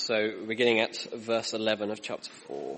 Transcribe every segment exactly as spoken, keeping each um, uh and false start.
So beginning at verse eleven of chapter four.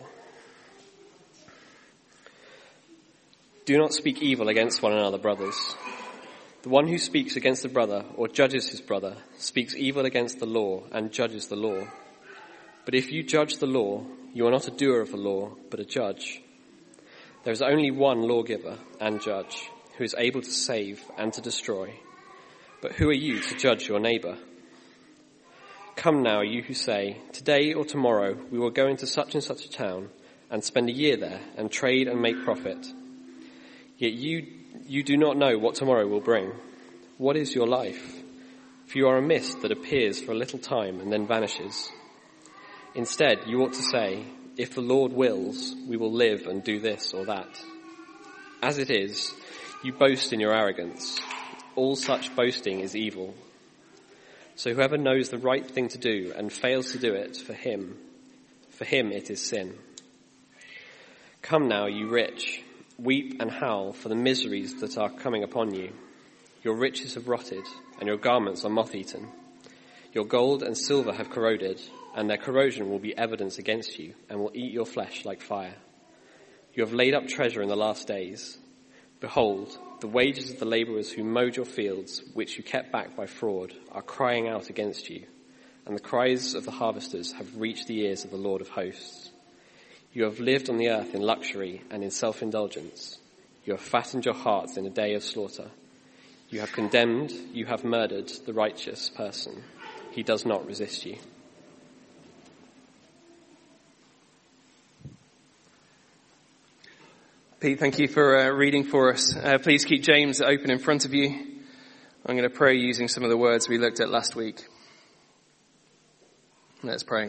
Do not speak evil against one another, brothers. The one who speaks against a brother or judges his brother speaks evil against the law and judges the law. But if you judge the law, you are not a doer of the law, but a judge. There is only one lawgiver and judge who is able to save and to destroy. But who are you to judge your neighbour? Come now, you who say, today or tomorrow we will go into such and such a town and spend a year there and trade and make profit. Yet you you do not know what tomorrow will bring. What is your life? For you are a mist that appears for a little time and then vanishes. Instead, you ought to say, if the Lord wills, we will live and do this or that. As it is, you boast in your arrogance. All such boasting is evil. So whoever knows the right thing to do and fails to do it, for him, for him it is sin. Come now, you rich, weep and howl for the miseries that are coming upon you. Your riches have rotted, and your garments are moth-eaten. Your gold and silver have corroded, and their corrosion will be evidence against you, and will eat your flesh like fire. You have laid up treasure in the last days. Behold, the wages of the labourers who mowed your fields, which you kept back by fraud, are crying out against you, and the cries of the harvesters have reached the ears of the Lord of hosts. You have lived on the earth in luxury and in self-indulgence. You have fattened your hearts in a day of slaughter. You have condemned, you have murdered the righteous person. He does not resist you. Pete, thank you for uh, reading for us. Uh, please keep James open in front of you. I'm going to pray using some of the words we looked at last week. Let's pray.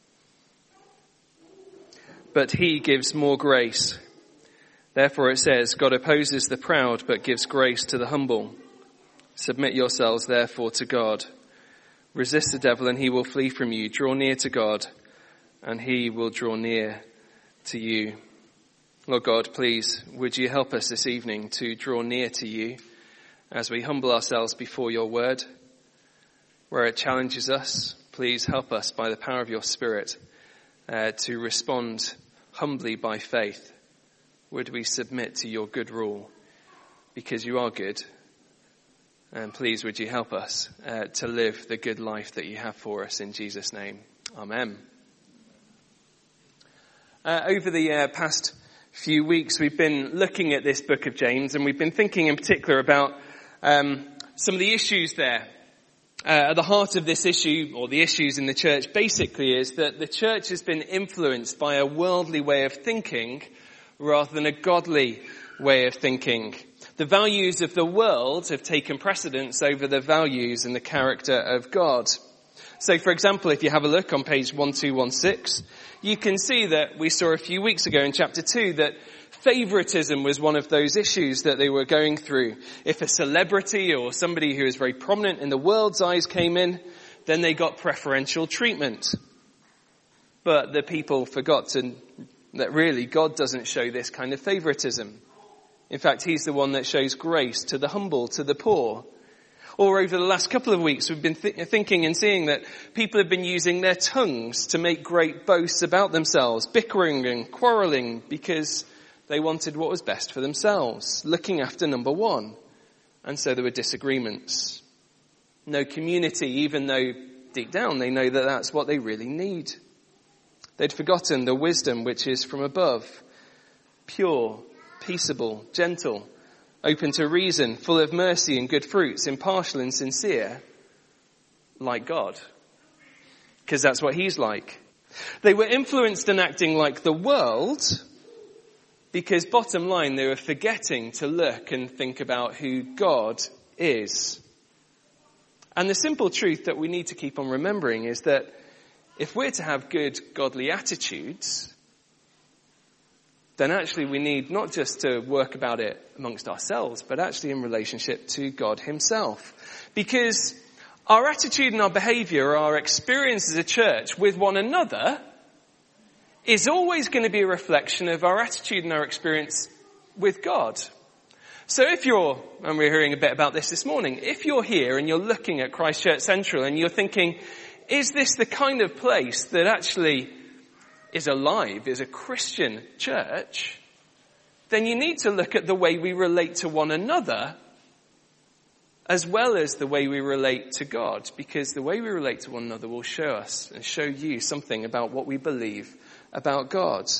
But he gives more grace. Therefore it says, God opposes the proud, but gives grace to the humble. Submit yourselves therefore to God. Resist the devil and he will flee from you. Draw near to God and he will draw near to you. Lord God, please, would you help us this evening to draw near to you as we humble ourselves before your word. Where it challenges us, please help us by the power of your Spirit uh, to respond humbly by faith. Would we submit to your good rule because you are good? And please, would you help us uh, to live the good life that you have for us in Jesus' name. Amen. Uh, over the uh, past few weeks, we've been looking at this book of James, and we've been thinking in particular about um, some of the issues there. Uh, at the heart of this issue, or the issues in the church, basically is that the church has been influenced by a worldly way of thinking rather than a godly way of thinking. The values of the world have taken precedence over the values and the character of God. So, for example, if you have a look on page one two one six, you can see that we saw a few weeks ago in chapter two that favoritism was one of those issues that they were going through. If a celebrity or somebody who is very prominent in the world's eyes came in, then they got preferential treatment. But the people forgot to, that really God doesn't show this kind of favoritism. In fact, he's the one that shows grace to the humble, to the poor. Or over the last couple of weeks, we've been th- thinking and seeing that people have been using their tongues to make great boasts about themselves, bickering and quarrelling because they wanted what was best for themselves, looking after number one. And so there were disagreements. No community, even though deep down they know that that's what they really need. They'd forgotten the wisdom which is from above, pure, peaceable, gentle, open to reason, full of mercy and good fruits, impartial and sincere, like God. Because that's what he's like. They were influenced and acting like the world because, bottom line, they were forgetting to look and think about who God is. And the simple truth that we need to keep on remembering is that if we're to have good, godly attitudes, then actually we need not just to work about it amongst ourselves, but actually in relationship to God himself. Because our attitude and our behaviour, our experience as a church with one another, is always going to be a reflection of our attitude and our experience with God. So if you're, and we're hearing a bit about this this morning, if you're here and you're looking at Christ Church Central and you're thinking, is this the kind of place that actually is alive, is a Christian church? Then you need to look at the way we relate to one another as well as the way we relate to God, because the way we relate to one another will show us and show you something about what we believe about God.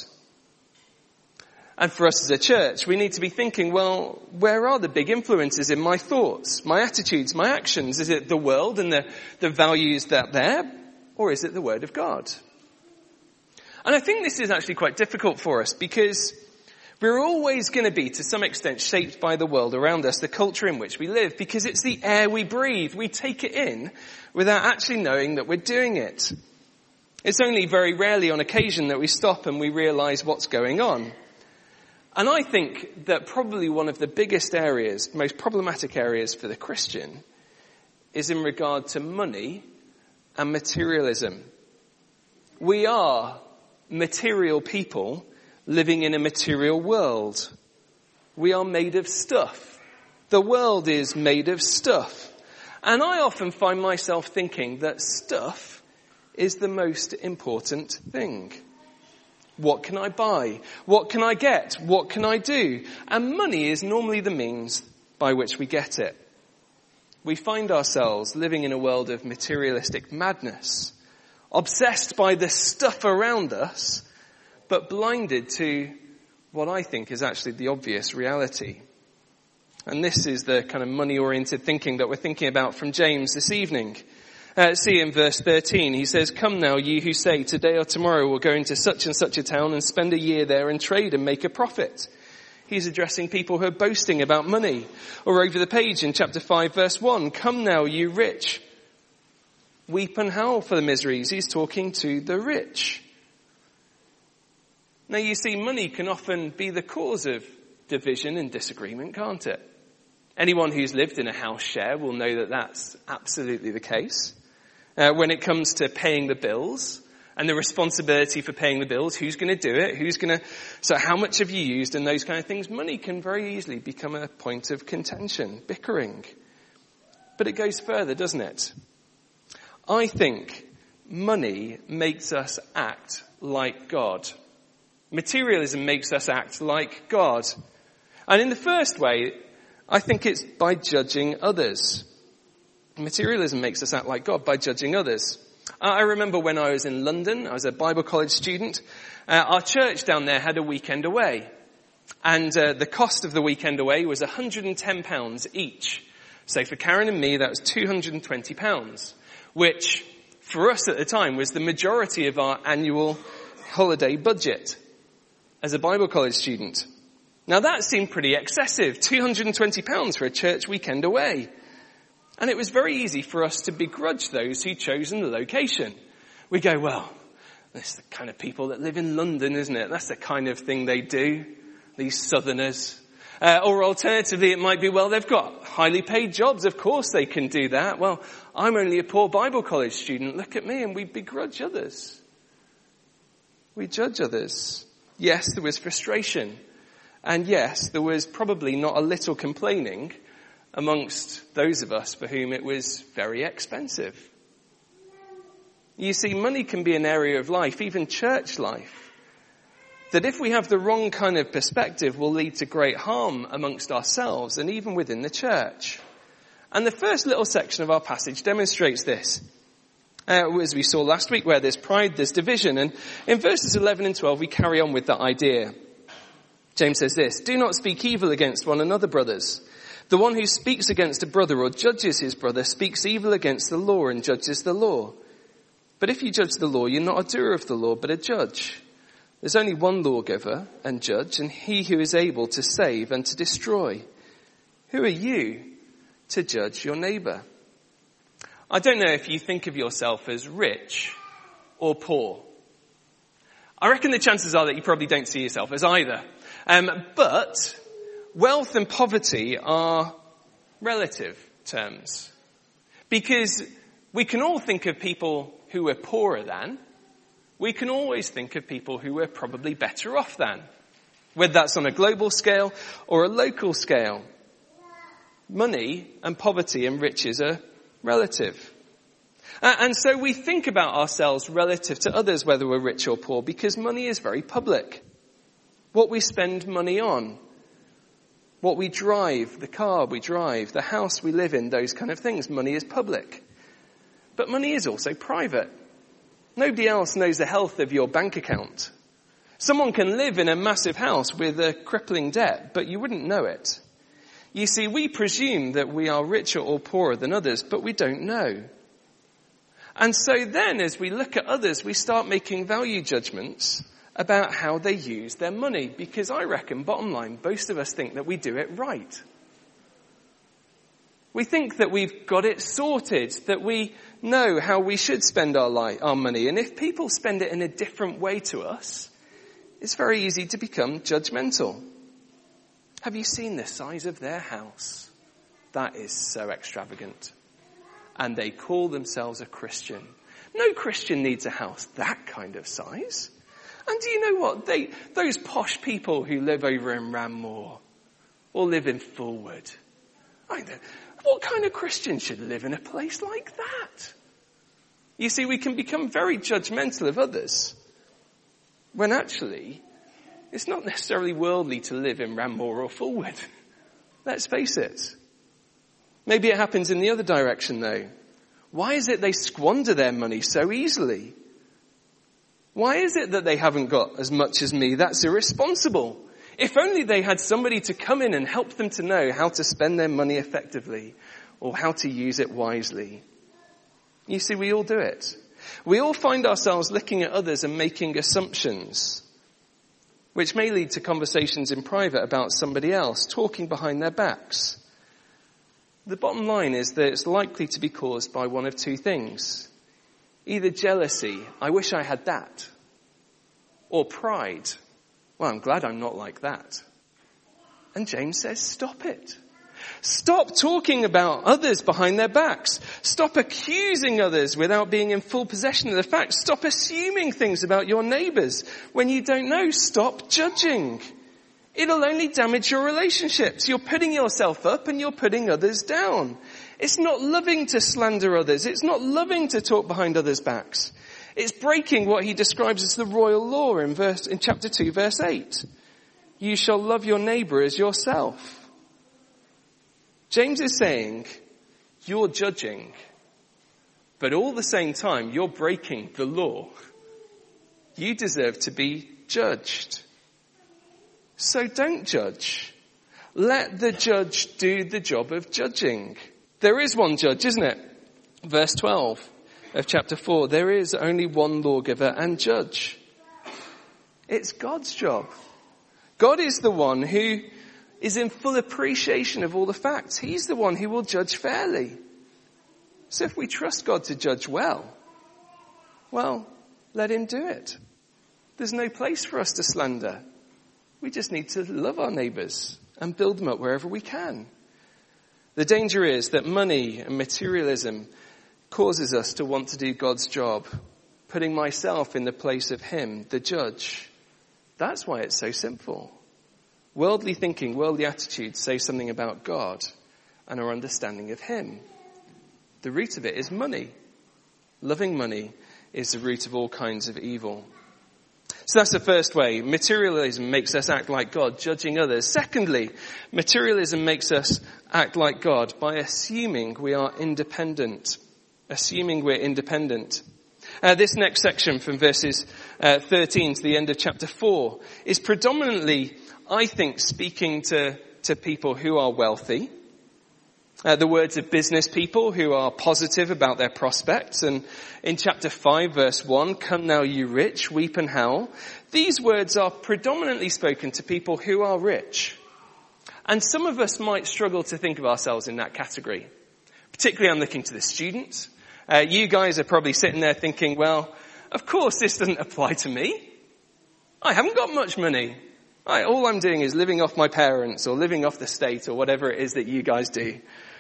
And for us as a church, we need to be thinking, well, where are the big influences in my thoughts, my attitudes, my actions? Is it the world and the, the values that are there, or is it the Word of God? And I think this is actually quite difficult for us because we're always going to be, to some extent, shaped by the world around us, the culture in which we live, because it's the air we breathe. We take it in without actually knowing that we're doing it. It's only very rarely on occasion that we stop and we realize what's going on. And I think that probably one of the biggest areas, most problematic areas for the Christian is in regard to money and materialism. We are material people living in a material world. We are made of stuff. The world is made of stuff. And I often find myself thinking that stuff is the most important thing. What can I buy? What can I get? What can I do? And money is normally the means by which we get it. We find ourselves living in a world of materialistic madness, obsessed by the stuff around us, but blinded to what I think is actually the obvious reality. And this is the kind of money-oriented thinking that we're thinking about from James this evening. Uh, see in verse thirteen, he says, "Come now, you who say, today or tomorrow we'll go into such and such a town and spend a year there and trade and make a profit." He's addressing people who are boasting about money. Or over the page in chapter five, verse one, "Come now, you rich, weep and howl for the miseries." He's talking to the rich. Now you see, money can often be the cause of division and disagreement, can't it? Anyone who's lived in a house share will know that that's absolutely the case. Uh, when it comes to paying the bills and the responsibility for paying the bills, who's going to do it? Who's going to, so how much have you used and those kind of things? Money can very easily become a point of contention, bickering. But it goes further, doesn't it? I think money makes us act like God. Materialism makes us act like God. And in the first way, I think it's by judging others. Materialism makes us act like God by judging others. I remember when I was in London, I was a Bible college student, uh, our church down there had a weekend away. And uh, the cost of the weekend away was one hundred ten pounds each. So for Karen and me, that was two hundred twenty pounds, which for us at the time was the majority of our annual holiday budget as a Bible college student. Now that seemed pretty excessive, two hundred twenty pounds for a church weekend away. And it was very easy for us to begrudge those who'd chosen the location. We go, well, that's the kind of people that live in London, isn't it? That's the kind of thing they do, these southerners. Uh, or alternatively, it might be, well, they've got highly paid jobs. Of course they can do that. Well, I'm only a poor Bible college student. Look at me. And we begrudge others. We judge others. Yes, there was frustration. And yes, there was probably not a little complaining amongst those of us for whom it was very expensive. You see, money can be an area of life, even church life, that if we have the wrong kind of perspective will lead to great harm amongst ourselves and even within the church. And the first little section of our passage demonstrates this. Uh, as we saw last week, where there's pride, there's division. And in verses eleven and twelve, we carry on with that idea. James says this, "Do not speak evil against one another, brothers. The one who speaks against a brother or judges his brother speaks evil against the law and judges the law. But if you judge the law, you're not a doer of the law, but a judge. There's only one lawgiver and judge, and he who is able to save and to destroy. Who are you to judge your neighbor?" I don't know if you think of yourself as rich or poor. I reckon the chances are that you probably don't see yourself as either. Um, but wealth and poverty are relative terms. Because we can all think of people who we're poorer than. We can always think of people who we're probably better off than. Whether that's on a global scale or a local scale. Money and poverty and riches are relative. Uh, and so we think about ourselves relative to others, whether we're rich or poor, because money is very public. What we spend money on, what we drive, the car we drive, the house we live in, those kind of things, money is public. But money is also private. Nobody else knows the health of your bank account. Someone can live in a massive house with a crippling debt, but you wouldn't know it. You see, we presume that we are richer or poorer than others, but we don't know. And so then, as we look at others, we start making value judgments about how they use their money. Because I reckon, bottom line, most of us think that we do it right. We think that we've got it sorted, that we know how we should spend our life, our money. And if people spend it in a different way to us, it's very easy to become judgmental. Have you seen the size of their house? That is so extravagant. And they call themselves a Christian. No Christian needs a house that kind of size. And do you know what? They, those posh people who live over in Ranmore or live in Fulwood, I know, what kind of Christian should live in a place like that? You see, we can become very judgmental of others when actually it's not necessarily worldly to live in Ranmore or Fulwood. Let's face it. Maybe it happens in the other direction though. Why is it they squander their money so easily? Why is it that they haven't got as much as me? That's irresponsible. If only they had somebody to come in and help them to know how to spend their money effectively or how to use it wisely. You see, we all do it. We all find ourselves looking at others and making assumptions, which may lead to conversations in private about somebody else, talking behind their backs. The bottom line is that it's likely to be caused by one of two things. Either jealousy, I wish I had that, or pride, well, I'm glad I'm not like that. And James says, stop it. Stop talking about others behind their backs. Stop accusing others without being in full possession of the facts. Stop assuming things about your neighbours when you don't know. Stop judging. It'll only damage your relationships. You're putting yourself up and you're putting others down. It's not loving to slander others. It's not loving to talk behind others' backs. It's breaking what he describes as the royal law in verse, in chapter two, verse eight. You shall love your neighbour as yourself. James is saying, you're judging, but all the same time, you're breaking the law. You deserve to be judged. So don't judge. Let the judge do the job of judging. There is one judge, isn't it? Verse twelve of chapter four. There is only one lawgiver and judge. It's God's job. God is the one who is in full appreciation of all the facts. He's the one who will judge fairly. So if we trust God to judge well, well, let him do it. There's no place for us to slander. We just need to love our neighbours and build them up wherever we can. The danger is that money and materialism causes us to want to do God's job, putting myself in the place of him, the judge. That's why it's so simple. Worldly thinking, worldly attitudes say something about God and our understanding of him. The root of it is money. Loving money is the root of all kinds of evil. So that's the first way. Materialism makes us act like God, judging others. Secondly, materialism makes us act like God by assuming we are independent. Assuming we're independent. Uh, this next section from verses uh, thirteen to the end of chapter four is predominantly, I think, speaking to, to people who are wealthy. Uh, the words of business people who are positive about their prospects. And in chapter five, verse one, come now you rich, weep and howl. These words are predominantly spoken to people who are rich. And some of us might struggle to think of ourselves in that category. Particularly I'm looking to the students. Uh, you guys are probably sitting there thinking, well, of course this doesn't apply to me. I haven't got much money. I, all I'm doing is living off my parents or living off the state or whatever it is that you guys do.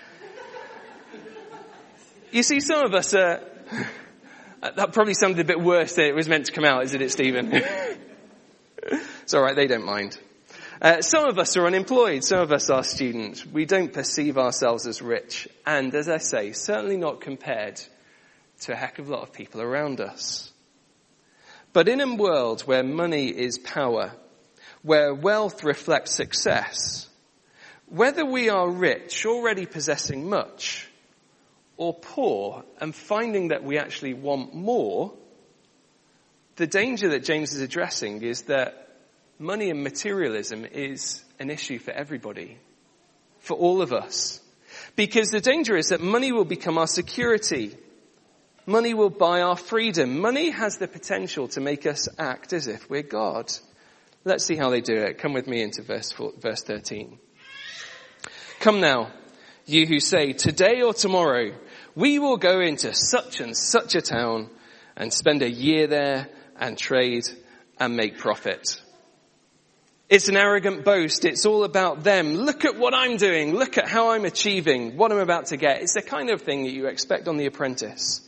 You see, some of us are, that probably sounded a bit worse than it was meant to come out, isn't it, Stephen? It's alright, they don't mind. Uh, some of us are unemployed, some of us are students. We don't perceive ourselves as rich. And as I say, certainly not compared to a heck of a lot of people around us. But in a world where money is power, where wealth reflects success, whether we are rich, already possessing much, or poor and finding that we actually want more, the danger that James is addressing is that money and materialism is an issue for everybody, for all of us. Because the danger is that money will become our security. Money will buy our freedom. Money has the potential to make us act as if we're God. Let's see how they do it. Come with me into verse four, verse thirteen. Come now, you who say, today or tomorrow, we will go into such and such a town and spend a year there and trade and make profit. It's an arrogant boast. It's all about them. Look at what I'm doing. Look at how I'm achieving, what I'm about to get. It's the kind of thing that you expect on The Apprentice.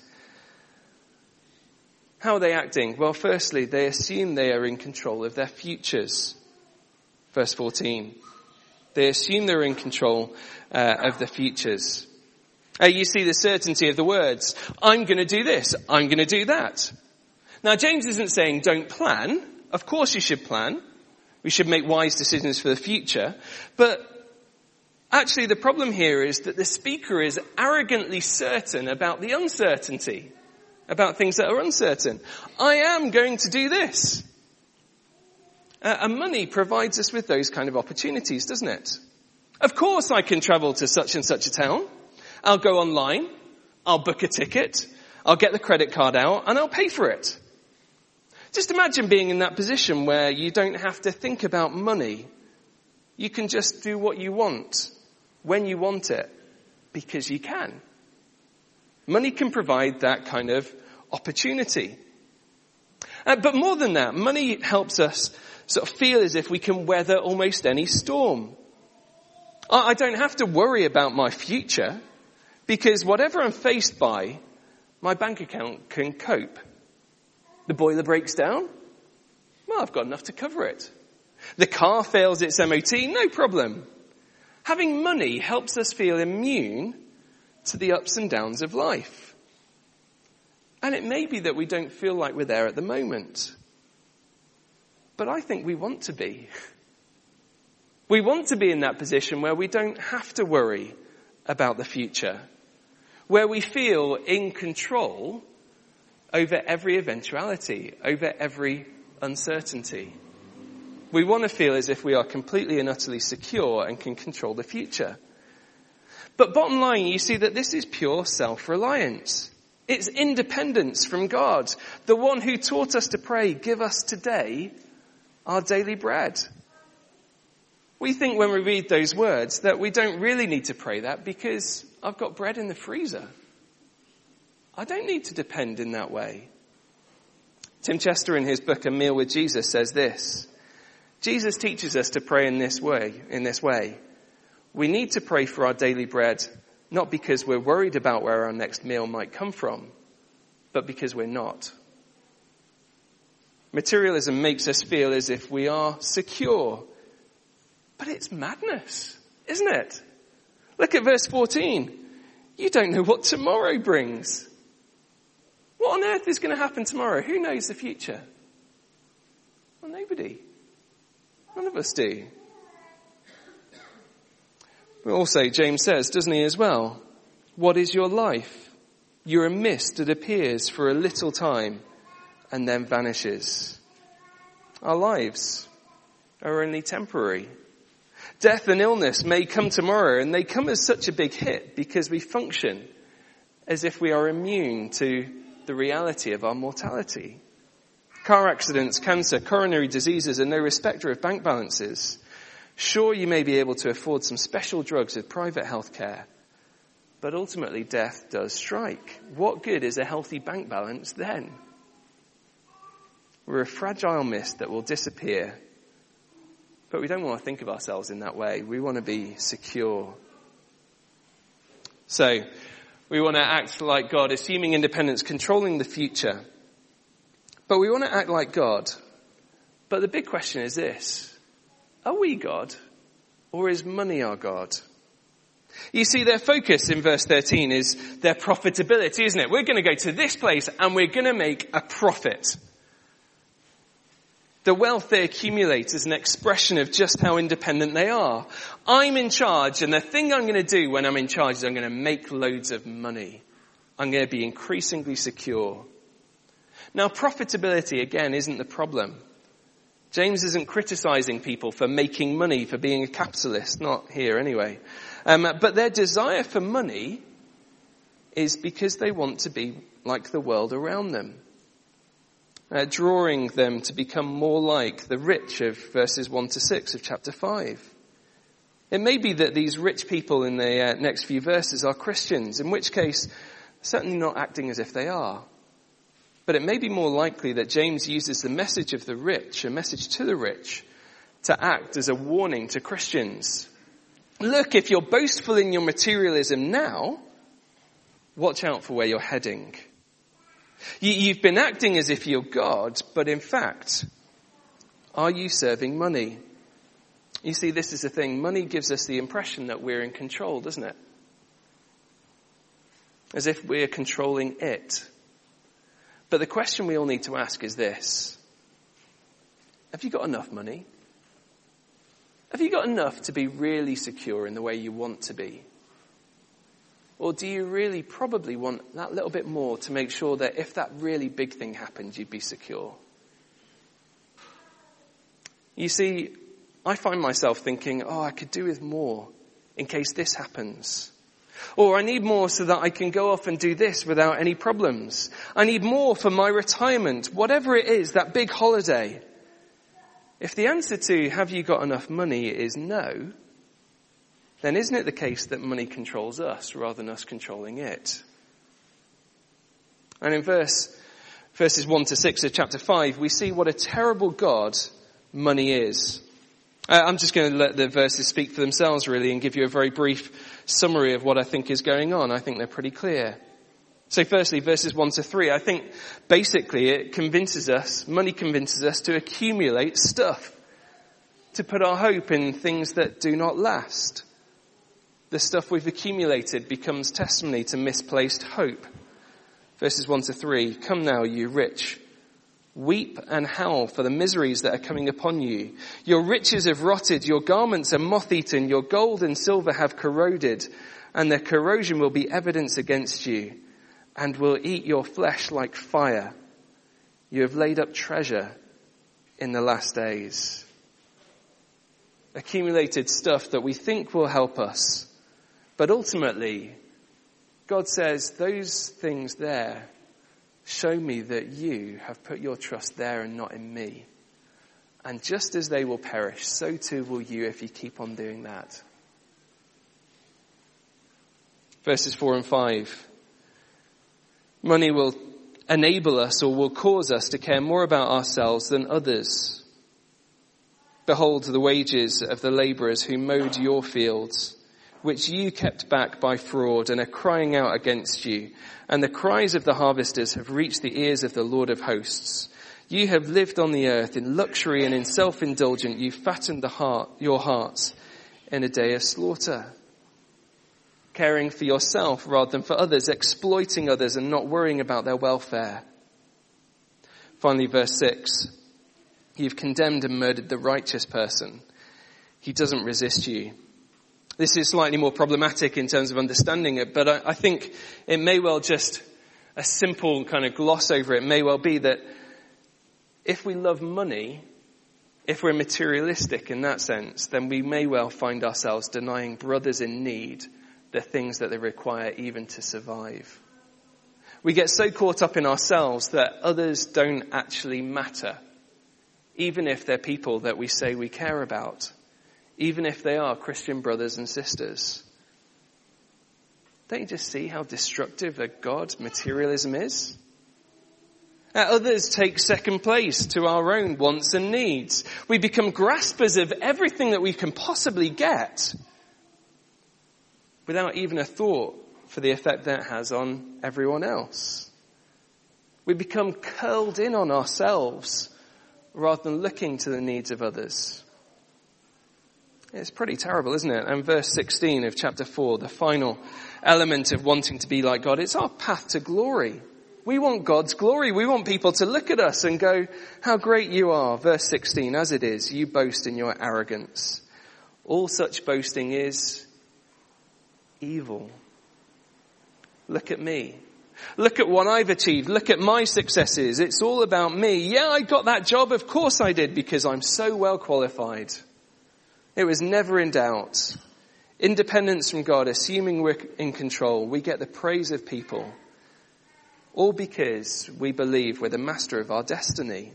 How are they acting? Well, firstly, they assume they are in control of their futures. Verse fourteen. They assume they're in control uh, of the futures. Uh, you see the certainty of the words. I'm going to do this. I'm going to do that. Now, James isn't saying don't plan. Of course you should plan. We should make wise decisions for the future. But actually the problem here is that the speaker is arrogantly certain about the uncertainty, about things that are uncertain. I am going to do this. Uh, and money provides us with those kind of opportunities, doesn't it? Of course I can travel to such and such a town. I'll go online. I'll book a ticket. I'll get the credit card out and I'll pay for it. Just imagine being in that position where you don't have to think about money. You can just do what you want, when you want it, because you can. Money can provide that kind of opportunity. Uh, but more than that, money helps us sort of feel as if we can weather almost any storm. I, I don't have to worry about my future, because whatever I'm faced by, my bank account can cope. The boiler breaks down? Well, I've got enough to cover it. The car fails its M O T? No problem. Having money helps us feel immune to the ups and downs of life. And it may be that we don't feel like we're there at the moment. But I think we want to be. We want to be in that position where we don't have to worry about the future, where we feel in control over every eventuality, over every uncertainty. We want to feel as if we are completely and utterly secure and can control the future. But bottom line, you see that this is pure self-reliance. It's independence from God, the one who taught us to pray, give us today our daily bread. We think when we read those words that we don't really need to pray that because I've got bread in the freezer. I don't need to depend in that way. Tim Chester in his book A Meal with Jesus says this. Jesus teaches us to pray in this way, in this way. We need to pray for our daily bread, not because we're worried about where our next meal might come from, but because we're not. Materialism makes us feel as if we are secure. But it's madness, isn't it? Look at verse fourteen. You don't know what tomorrow brings. What on earth is going to happen tomorrow? Who knows the future? Well, nobody. None of us do. But also, James says, doesn't he as well? What is your life? You're a mist that appears for a little time and then vanishes. Our lives are only temporary. Death and illness may come tomorrow, and they come as such a big hit because we function as if we are immune to the reality of our mortality. Car accidents, cancer, coronary diseases are no respecter of bank balances. Sure, you may be able to afford some special drugs with private health care, but ultimately death does strike. What good is a healthy bank balance then? We're a fragile mist that will disappear, but we don't want to think of ourselves in that way. We want to be secure. So, we want to act like God, assuming independence, controlling the future. But we want to act like God. But the big question is this. Are we God? Or is money our God? You see, their focus in verse thirteen is their profitability, isn't it? We're going to go to this place and we're going to make a profit. The wealth they accumulate is an expression of just how independent they are. I'm in charge, and the thing I'm going to do when I'm in charge is I'm going to make loads of money. I'm going to be increasingly secure. Now, profitability, again, isn't the problem. James isn't criticizing people for making money, for being a capitalist. Not here, anyway. Um, but their desire for money is because they want to be like the world around them. Uh, drawing them to become more like the rich of verses one to six of chapter five. It may be that these rich people in the uh, next few verses are Christians, in which case, certainly not acting as if they are. But it may be more likely that James uses the message of the rich, a message to the rich, to act as a warning to Christians. Look, if you're boastful in your materialism now, watch out for where you're heading. You've been acting as if you're God, but in fact, are you serving money? You see, this is the thing. Money gives us the impression that we're in control, doesn't it? As if we're controlling it. But the question we all need to ask is this. Have you got enough money? Have you got enough to be really secure in the way you want to be? Or do you really probably want that little bit more to make sure that if that really big thing happened, you'd be secure? You see, I find myself thinking, oh, I could do with more in case this happens. Or I need more so that I can go off and do this without any problems. I need more for my retirement, whatever it is, that big holiday. If the answer to have you got enough money is no, then isn't it the case that money controls us rather than us controlling it? And in verse, verses one to six of chapter five, we see what a terrible God money is. Uh, I'm just going to let the verses speak for themselves really and give you a very brief summary of what I think is going on. I think they're pretty clear. So firstly, verses one to three, I think basically it convinces us, money convinces us to accumulate stuff, to put our hope in things that do not last. The stuff we've accumulated becomes testimony to misplaced hope. Verses one to three, come now, you rich. Weep and howl for the miseries that are coming upon you. Your riches have rotted, your garments are moth-eaten, your gold and silver have corroded, and their corrosion will be evidence against you, and will eat your flesh like fire. You have laid up treasure in the last days. Accumulated stuff that we think will help us. But ultimately, God says, those things there show me that you have put your trust there and not in me. And just as they will perish, so too will you if you keep on doing that. Verses four and five. Money will enable us or will cause us to care more about ourselves than others. Behold the wages of the labourers who mowed your fields, which you kept back by fraud and are crying out against you. And the cries of the harvesters have reached the ears of the Lord of hosts. You have lived on the earth in luxury and in self-indulgence. You fattened the heart, your hearts in a day of slaughter. Caring for yourself rather than for others, exploiting others and not worrying about their welfare. Finally, verse six. You've condemned and murdered the righteous person. He doesn't resist you. This is slightly more problematic in terms of understanding it, but I, I think it may well just, a simple kind of gloss over it may well be that if we love money, if we're materialistic in that sense, then we may well find ourselves denying brothers in need the things that they require even to survive. We get so caught up in ourselves that others don't actually matter, even if they're people that we say we care about. Even if they are Christian brothers and sisters. Don't you just see how destructive a God materialism is? Others take second place to our own wants and needs. We become graspers of everything that we can possibly get without even a thought for the effect that has on everyone else. We become curled in on ourselves rather than looking to the needs of others. It's pretty terrible, isn't it? And verse sixteen of chapter four, the final element of wanting to be like God, it's our path to glory. We want God's glory. We want people to look at us and go, how great you are. Verse sixteen, as it is, you boast in your arrogance. All such boasting is evil. Look at me. Look at what I've achieved. Look at my successes. It's all about me. Yeah, I got that job. Of course I did, because I'm so well qualified. It was never in doubt. Independence from God, assuming we're in control. We get the praise of people. All because we believe we're the master of our destiny.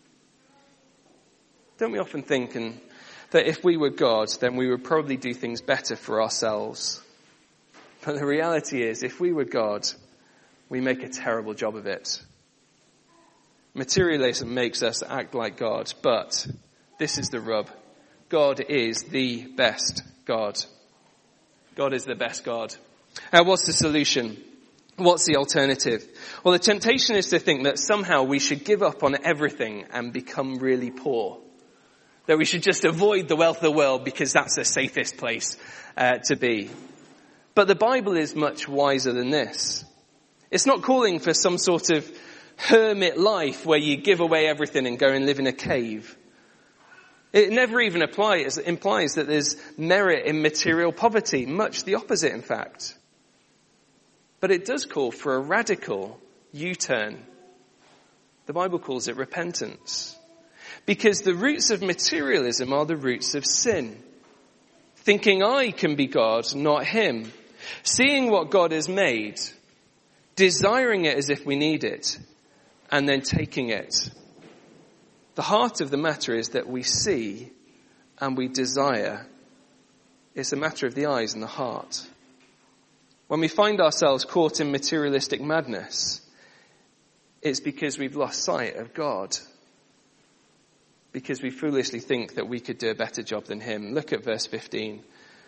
Don't we often think and, that if we were God, then we would probably do things better for ourselves? But the reality is, if we were God, we make a terrible job of it. Materialism makes us act like God, but this is the rub. God is the best God. God is the best God. Now, what's the solution? What's the alternative? Well, the temptation is to think that somehow we should give up on everything and become really poor. That we should just avoid the wealth of the world because that's the safest place uh, to be. But the Bible is much wiser than this. It's not calling for some sort of hermit life where you give away everything and go and live in a cave. It never even applies, implies that there's merit in material poverty. Much the opposite, in fact. But it does call for a radical U-turn. The Bible calls it repentance. Because the roots of materialism are the roots of sin. Thinking I can be God, not him. Seeing what God has made. Desiring it as if we need it. And then taking it. The heart of the matter is that we see and we desire. It's a matter of the eyes and the heart. When we find ourselves caught in materialistic madness, it's because we've lost sight of God. Because we foolishly think that we could do a better job than him. Look at verse fifteen.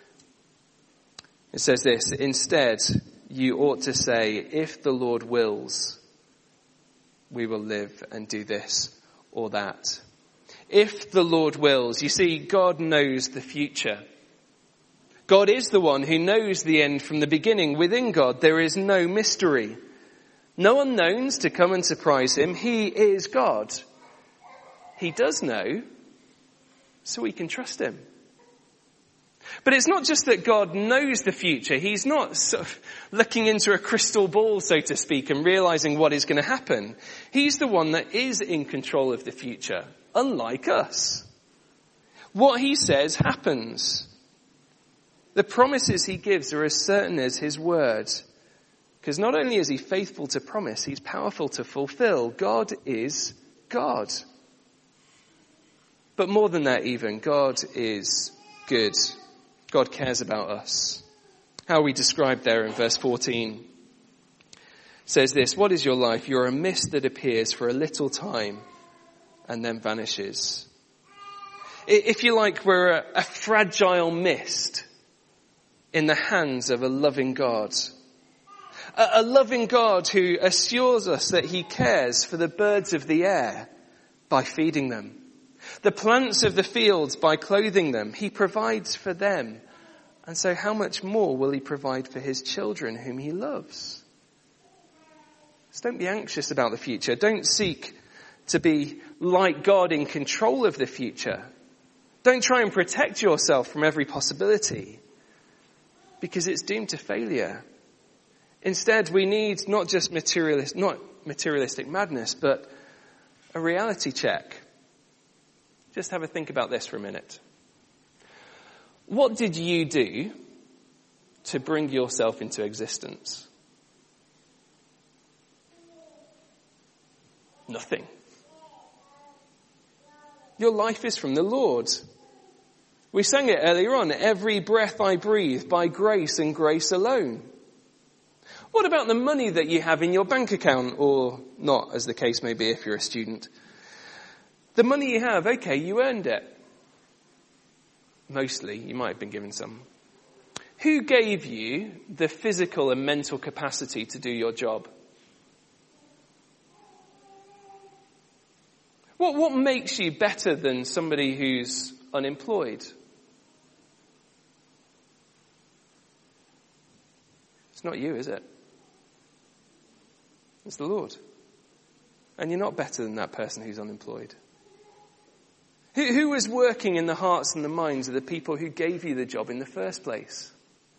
It says this, instead, you ought to say, if the Lord wills, we will live and do this or that. If the Lord wills. You see, God knows the future. God is the one who knows the end from the beginning. Within God, there is no mystery. No unknowns to come and surprise him. He is God. He does know, so we can trust him. But it's not just that God knows the future. He's not sort of looking into a crystal ball, so to speak, and realizing what is going to happen. He's the one that is in control of the future, unlike us. What he says happens. The promises he gives are as certain as his word. Because not only is he faithful to promise, he's powerful to fulfill. God is God. But more than that even, God is good. God cares about us. How we describe there in verse fourteen says this, what is your life? You're a mist that appears for a little time and then vanishes. If you like, we're a, a fragile mist in the hands of a loving God. A, a loving God who assures us that he cares for the birds of the air by feeding them. The plants of the fields by clothing them. He provides for them. And so how much more will he provide for his children whom he loves? So don't be anxious about the future. Don't seek to be like God in control of the future. Don't try and protect yourself from every possibility, because it's doomed to failure. Instead, we need not just materialist, not materialistic madness, but a reality check. Just have a think about this for a minute. What did you do to bring yourself into existence? Nothing. Your life is from the Lord. We sang it earlier on. Every breath I breathe, by grace and grace alone. What about the money that you have in your bank account, or not, as the case may be if you're a student? The money you have, okay, you earned it. Mostly, you might have been given some. Who gave you the physical and mental capacity to do your job? What, what makes you better than somebody who's unemployed? It's not you, is it? It's the Lord. And you're not better than that person who's unemployed. Who, who was working in the hearts and the minds of the people who gave you the job in the first place?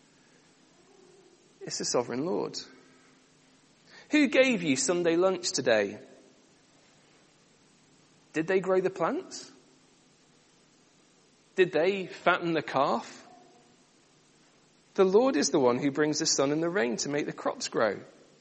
It's the sovereign Lord. Who gave you Sunday lunch today? Did they grow the plants? Did they fatten the calf? The Lord is the one who brings the sun and the rain to make the crops grow.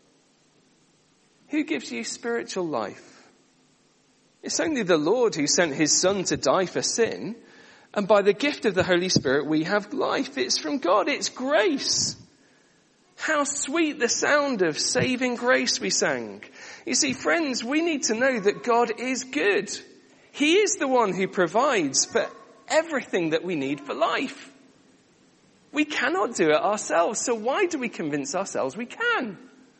Who gives you spiritual life? It's only the Lord who sent his Son to die for sin, and by the gift of the Holy Spirit we have life. It's from God, it's grace. How sweet the sound of saving grace, we sang. You see, friends, we need to know that God is good. He is the one who provides for everything that we need for life. We cannot do it ourselves, so why do we convince ourselves we can?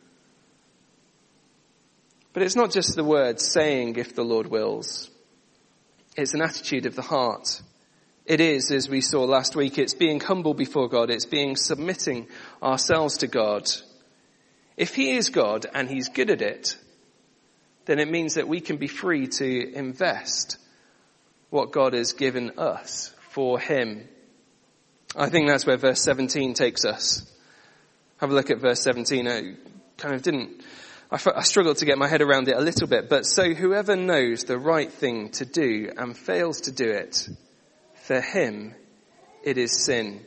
But it's not just the words saying, if the Lord wills. It's an attitude of the heart. It is, as we saw last week, it's being humble before God. It's being submitting ourselves to God. If he is God and he's good at it, then it means that we can be free to invest what God has given us for him. I think that's where verse seventeen takes us. Have a look at verse seventeen. I kind of didn't, I, I struggled to get my head around it a little bit. But so whoever knows the right thing to do and fails to do it, for him it is sin.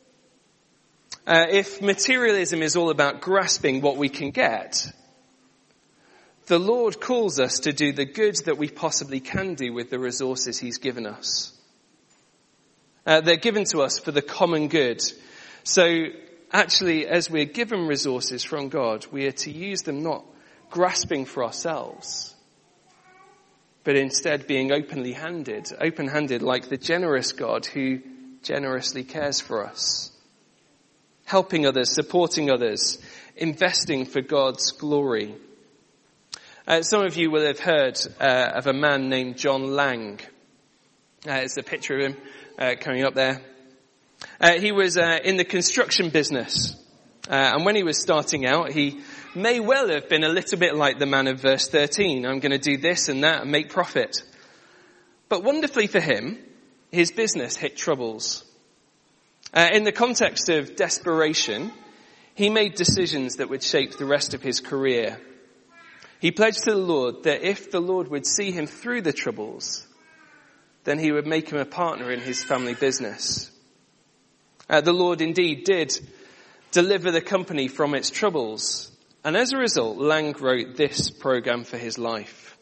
Uh, if materialism is all about grasping what we can get, the Lord calls us to do the good that we possibly can do with the resources he's given us. Uh, they're given to us for the common good. So actually, as we're given resources from God, we are to use them not grasping for ourselves, but instead being openly handed, open-handed like the generous God who generously cares for us. Helping others, supporting others, investing for God's glory. Uh, some of you will have heard uh, of a man named John Lang. Uh, it's a picture of him uh, coming up there. Uh, he was uh, in the construction business. Uh, and when he was starting out, he may well have been a little bit like the man of verse thirteen. I'm going to do this and that and make profit. But wonderfully for him, his business hit troubles. Uh, in the context of desperation, he made decisions that would shape the rest of his career. He pledged to the Lord that if the Lord would see him through the troubles, then he would make him a partner in his family business. Uh, the Lord indeed did deliver the company from its troubles. And as a result, Lang wrote this program for his life.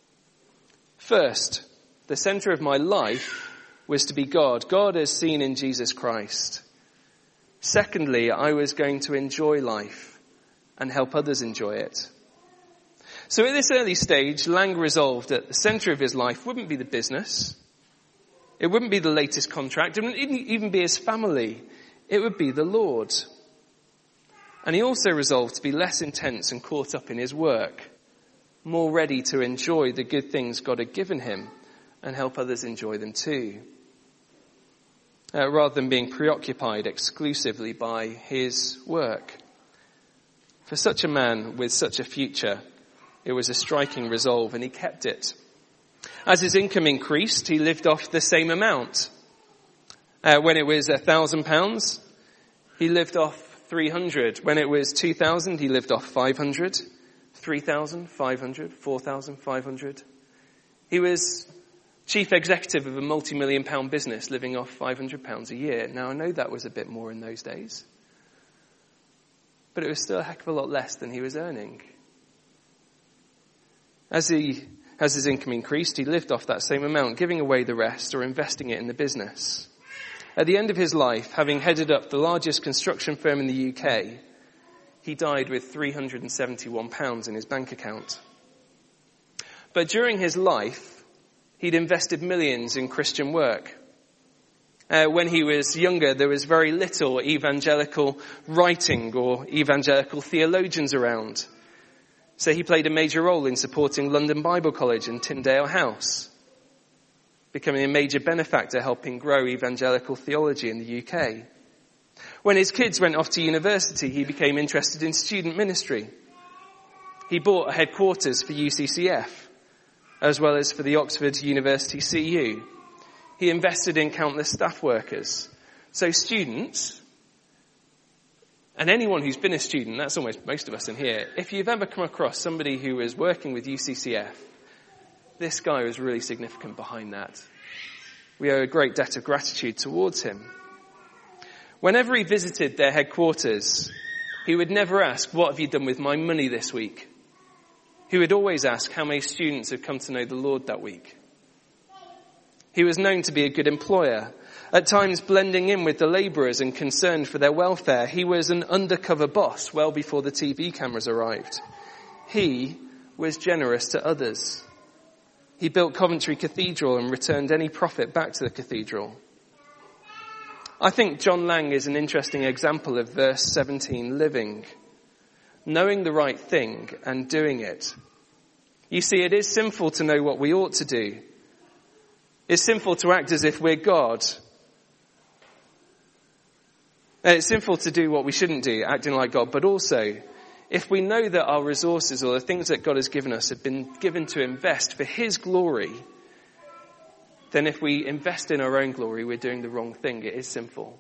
First, the center of my life was to be God. God as seen in Jesus Christ. Secondly, I was going to enjoy life and help others enjoy it. So at this early stage, Lang resolved that the center of his life wouldn't be the business. It wouldn't be the latest contract. It wouldn't even be his family. It would be the Lord. And he also resolved to be less intense and caught up in his work, more ready to enjoy the good things God had given him and help others enjoy them too, uh, rather than being preoccupied exclusively by his work. For such a man with such a future, it was a striking resolve, and he kept it. As his income increased, he lived off the same amount. Uh, when it was a thousand pounds, he lived off three hundred. When it was two thousand, he lived off five hundred. three thousand, five hundred, four thousand, five hundred. He was chief executive of a multi-million pound business, living off five hundred pounds a year. Now, I know that was a bit more in those days, but it was still a heck of a lot less than he was earning. As he, as his income increased, he lived off that same amount, giving away the rest or investing it in the business. At the end of his life, having headed up the largest construction firm in the U K, he died with three hundred seventy-one pounds in his bank account. But during his life, he'd invested millions in Christian work. Uh, when he was younger, there was very little evangelical writing or evangelical theologians around. So he played a major role in supporting London Bible College and Tyndale House, becoming a major benefactor helping grow evangelical theology in the U K. When his kids went off to university, he became interested in student ministry. He bought a headquarters for U C C F, as well as for the Oxford University C U. He invested in countless staff workers. So students, and anyone who's been a student, that's almost most of us in here, if you've ever come across somebody who is working with U C C F, this guy was really significant behind that. We owe a great debt of gratitude towards him. Whenever he visited their headquarters, he would never ask, "What have you done with my money this week?" He would always ask how many students have come to know the Lord that week. He was known to be a good employer, at times blending in with the labourers and concerned for their welfare. He was an undercover boss well before the T V cameras arrived. He was generous to others. He built Coventry Cathedral and returned any profit back to the cathedral. I think John Lang is an interesting example of verse seventeen living. Knowing the right thing and doing it. You see, it is sinful to know what we ought to do. It's sinful to act as if we're God. And it's sinful to do what we shouldn't do, acting like God. But also, if we know that our resources or the things that God has given us have been given to invest for his glory, then if we invest in our own glory, we're doing the wrong thing. It is sinful.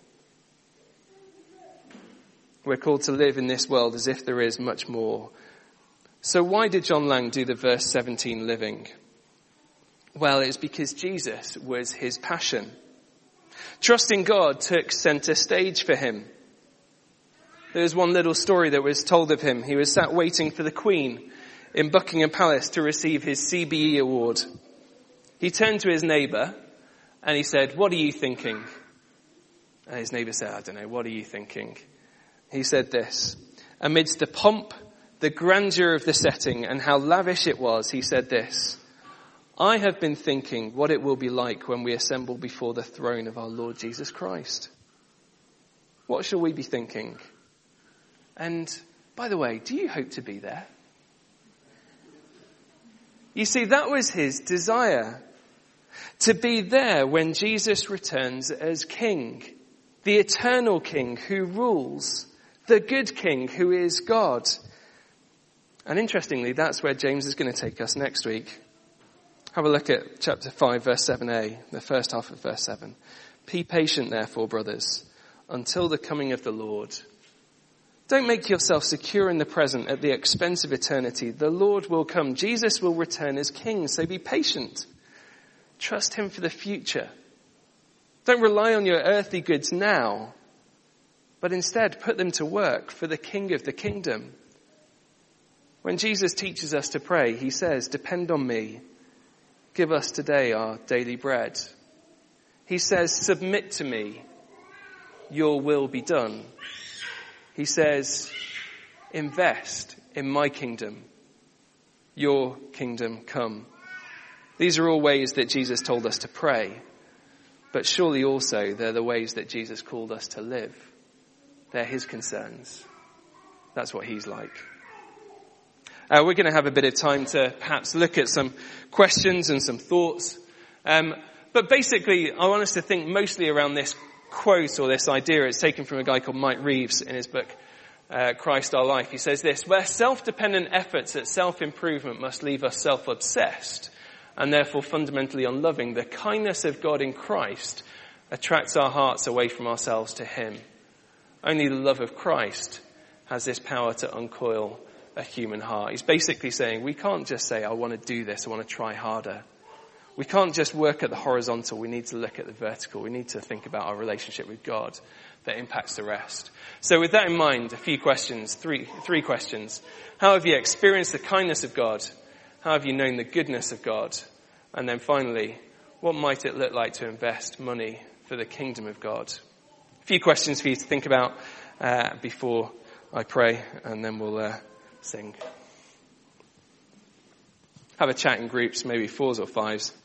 We're called to live in this world as if there is much more. So why did John Lang do the verse seventeen living? Well, it's because Jesus was his passion. Trusting God took centre stage for him. There was one little story that was told of him. He was sat waiting for the Queen in Buckingham Palace to receive his C B E award. He turned to his neighbour and he said, "What are you thinking?" And his neighbour said, "I don't know, what are you thinking?" He said this, amidst the pomp, the grandeur of the setting and how lavish it was, he said this, "I have been thinking what it will be like when we assemble before the throne of our Lord Jesus Christ." What shall we be thinking? And by the way, do you hope to be there? You see, that was his desire, to be there when Jesus returns as King, the eternal King who rules, the good King who is God. And interestingly, that's where James is going to take us next week. Have a look at chapter five, verse seven a, the first half of verse seven. "Be patient, therefore, brothers, until the coming of the Lord. Don't make yourself secure in the present at the expense of eternity. The Lord will come. Jesus will return as King, so be patient. Trust him for the future. Don't rely on your earthly goods now, but instead put them to work for the King of the kingdom." When Jesus teaches us to pray, he says, "Depend on me. Give us today our daily bread." He says, "Submit to me. Your will be done." He says, "Invest in my kingdom. Your kingdom come." These are all ways that Jesus told us to pray, but surely also they're the ways that Jesus called us to live. They're his concerns. That's what he's like. Uh, we're going to have a bit of time to perhaps look at some questions and some thoughts. Um, but basically, I want us to think mostly around this quote or this idea. It's taken from a guy called Mike Reeves in his book, uh, Christ Our Life. He says this, "Where self-dependent efforts at self-improvement must leave us self-obsessed and therefore fundamentally unloving, the kindness of God in Christ attracts our hearts away from ourselves to him. Only the love of Christ has this power to uncoil a human heart." He's basically saying we can't just say, "I want to do this, I want to try harder." We can't just work at the horizontal, we need to look at the vertical. We need to think about our relationship with God that impacts the rest. So with that in mind, a few questions, three, three questions. How have you experienced the kindness of God? How have you known the goodness of God? And then finally, what might it look like to invest money for the kingdom of God? A few questions for you to think about uh, before I pray, and then we'll uh, sing. Have a chat in groups, maybe fours or fives.